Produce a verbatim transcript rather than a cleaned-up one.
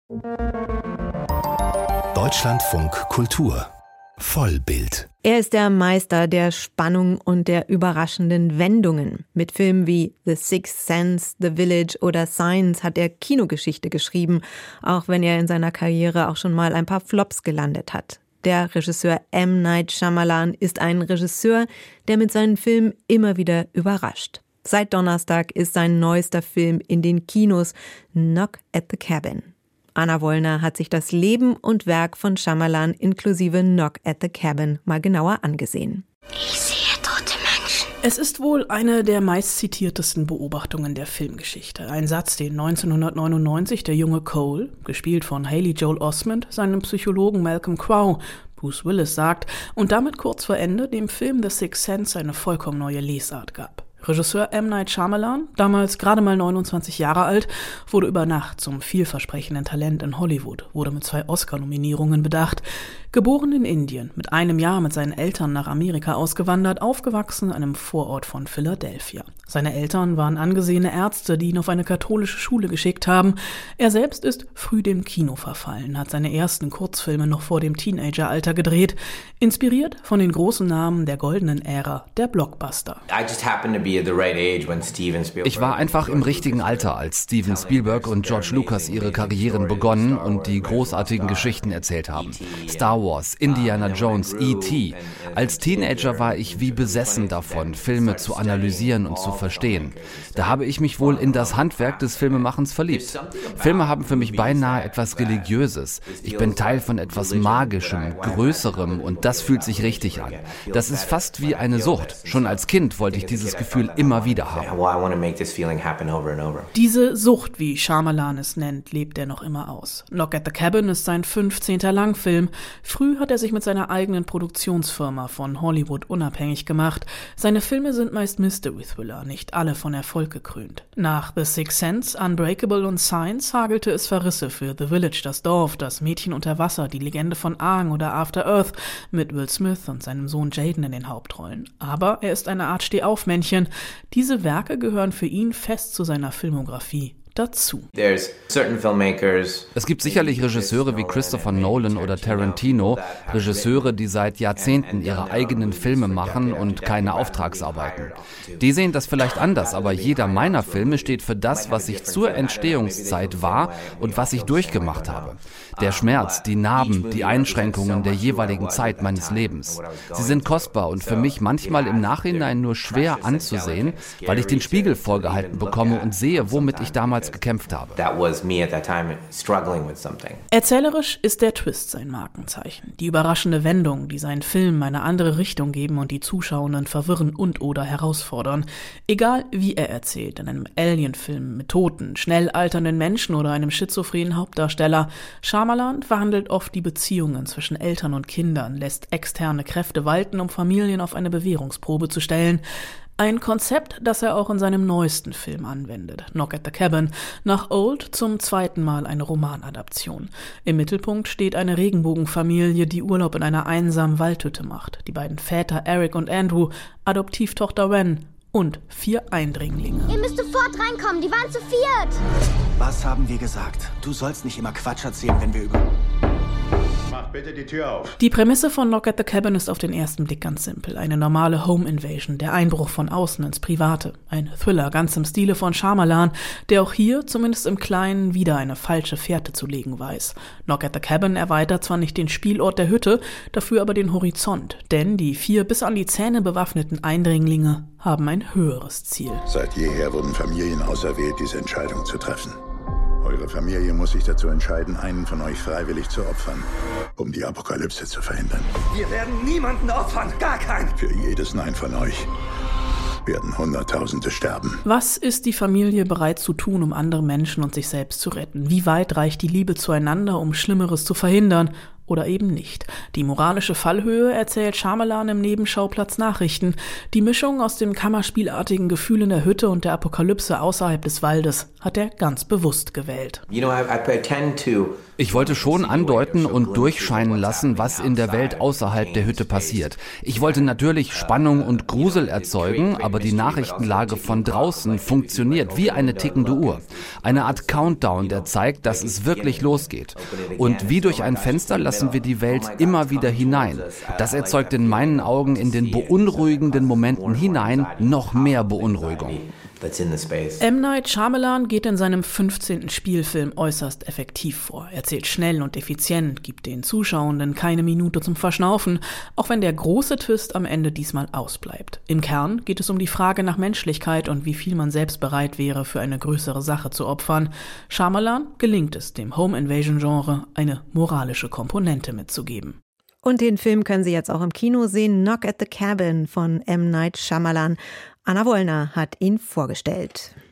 Deutschlandfunk Kultur Vollbild. Er ist der Meister der Spannung und der überraschenden Wendungen. Mit Filmen wie The Sixth Sense, The Village oder Signs hat er Kinogeschichte geschrieben, auch wenn er in seiner Karriere auch schon mal ein paar Flops gelandet hat. Der Regisseur M. Night Shyamalan ist ein Regisseur, der mit seinen Filmen immer wieder überrascht. Seit Donnerstag ist sein neuester Film in den Kinos, Knock at the Cabin. Anna Wollner hat sich das Leben und Werk von Shyamalan inklusive Knock at the Cabin mal genauer angesehen. Ich sehe tote Menschen. Es ist wohl eine der meistzitiertesten Beobachtungen der Filmgeschichte. Ein Satz, den neunzehnhundertneunundneunzig der junge Cole, gespielt von Haley Joel Osment, seinem Psychologen Malcolm Crowe, Bruce Willis sagt und damit kurz vor Ende dem Film The Sixth Sense eine vollkommen neue Lesart gab. Regisseur M. Night Shyamalan, damals gerade mal neunundzwanzig Jahre alt, wurde über Nacht zum vielversprechenden Talent in Hollywood, wurde mit zwei Oscar-Nominierungen bedacht. Geboren in Indien, mit einem Jahr mit seinen Eltern nach Amerika ausgewandert, aufgewachsen in einem Vorort von Philadelphia. Seine Eltern waren angesehene Ärzte, die ihn auf eine katholische Schule geschickt haben. Er selbst ist früh dem Kino verfallen, hat seine ersten Kurzfilme noch vor dem Teenageralter gedreht, inspiriert von den großen Namen der goldenen Ära der Blockbuster. Ich war einfach im richtigen Alter, als Steven Spielberg und George Lucas ihre Karrieren begonnen und die großartigen Geschichten erzählt haben. Star Wars, Indiana Jones, E T Als Teenager war ich wie besessen davon, Filme zu analysieren und zu verstehen. Da habe ich mich wohl in das Handwerk des Filmemachens verliebt. Filme haben für mich beinahe etwas Religiöses. Ich bin Teil von etwas Magischem, Größerem und das fühlt sich richtig an. Das ist fast wie eine Sucht. Schon als Kind wollte ich dieses Gefühl immer wieder haben. Diese Sucht, wie Shyamalan es nennt, lebt er noch immer aus. Knock at the Cabin ist sein fünfzehnter Langfilm. Früh hat er sich mit seiner eigenen Produktionsfirma von Hollywood unabhängig gemacht. Seine Filme sind meist Mystery-Thriller, nicht alle von Erfolg gekrönt. Nach The Sixth Sense, Unbreakable und Signs hagelte es Verrisse für The Village, das Dorf, das Mädchen unter Wasser, die Legende von Aang oder After Earth mit Will Smith und seinem Sohn Jaden in den Hauptrollen. Aber er ist eine Art Stehaufmännchen. Diese Werke gehören für ihn fest zu seiner Filmografie dazu. Es gibt sicherlich Regisseure wie Christopher Nolan oder Tarantino, Regisseure, die seit Jahrzehnten ihre eigenen Filme machen und keine Auftragsarbeiten. Die sehen das vielleicht anders, aber jeder meiner Filme steht für das, was ich zur Entstehungszeit war und was ich durchgemacht habe. Der Schmerz, die Narben, die Einschränkungen der jeweiligen Zeit meines Lebens. Sie sind kostbar und für mich manchmal im Nachhinein nur schwer anzusehen, weil ich den Spiegel vorgehalten bekomme und sehe, womit ich damals gekämpft habe. Erzählerisch ist der Twist sein Markenzeichen. Die überraschende Wendung, die seinen Film eine andere Richtung geben und die Zuschauenden verwirren und oder herausfordern. Egal wie er erzählt, in einem Alien-Film mit toten, schnell alternden Menschen oder einem schizophrenen Hauptdarsteller, Shyamalan verhandelt oft die Beziehungen zwischen Eltern und Kindern, lässt externe Kräfte walten, um Familien auf eine Bewährungsprobe zu stellen. Ein Konzept, das er auch in seinem neuesten Film anwendet, Knock at the Cabin, nach Old zum zweiten Mal eine Romanadaption. Im Mittelpunkt steht eine Regenbogenfamilie, die Urlaub in einer einsamen Waldhütte macht. Die beiden Väter Eric und Andrew, Adoptivtochter Ren und vier Eindringlinge. Ihr müsst sofort reinkommen, die waren zu viert. Was haben wir gesagt? Du sollst nicht immer Quatsch erzählen, wenn wir über... Mach bitte die Tür auf. Die Prämisse von Knock at the Cabin ist auf den ersten Blick ganz simpel. Eine normale Home Invasion, der Einbruch von außen ins Private. Ein Thriller, ganz im Stile von Shyamalan, der auch hier, zumindest im Kleinen, wieder eine falsche Fährte zu legen weiß. Knock at the Cabin erweitert zwar nicht den Spielort der Hütte, dafür aber den Horizont. Denn die vier bis an die Zähne bewaffneten Eindringlinge haben ein höheres Ziel. Seit jeher wurden Familien auserwählt, diese Entscheidung zu treffen. Eure Familie muss sich dazu entscheiden, einen von euch freiwillig zu opfern, um die Apokalypse zu verhindern. Wir werden niemanden opfern, gar keinen. Für jedes Nein von euch werden Hunderttausende sterben. Was ist die Familie bereit zu tun, um andere Menschen und sich selbst zu retten? Wie weit reicht die Liebe zueinander, um Schlimmeres zu verhindern? oder eben nicht. Die moralische Fallhöhe erzählt Shyamalan im Nebenschauplatz Nachrichten. Die Mischung aus dem kammerspielartigen Gefühl in der Hütte und der Apokalypse außerhalb des Waldes hat er ganz bewusst gewählt. Ich wollte schon andeuten und durchscheinen lassen, was in der Welt außerhalb der Hütte passiert. Ich wollte natürlich Spannung und Grusel erzeugen, aber die Nachrichtenlage von draußen funktioniert wie eine tickende Uhr. Eine Art Countdown, der zeigt, dass es wirklich losgeht. Und wie durch ein Fenster lassen wir die Welt immer wieder hinein. Das erzeugt in meinen Augen in den beunruhigenden Momenten hinein noch mehr Beunruhigung. M. Night Shyamalan geht in seinem fünfzehnten Spielfilm äußerst effektiv vor. Er erzählt schnell und effizient, gibt den Zuschauenden keine Minute zum Verschnaufen, auch wenn der große Twist am Ende diesmal ausbleibt. Im Kern geht es um die Frage nach Menschlichkeit und wie viel man selbst bereit wäre, für eine größere Sache zu opfern. Shyamalan gelingt es, dem Home-Invasion-Genre eine moralische Komponente mitzugeben. Und den Film können Sie jetzt auch im Kino sehen, Knock at the Cabin von M. Night Shyamalan. Anna Wollner hat ihn vorgestellt.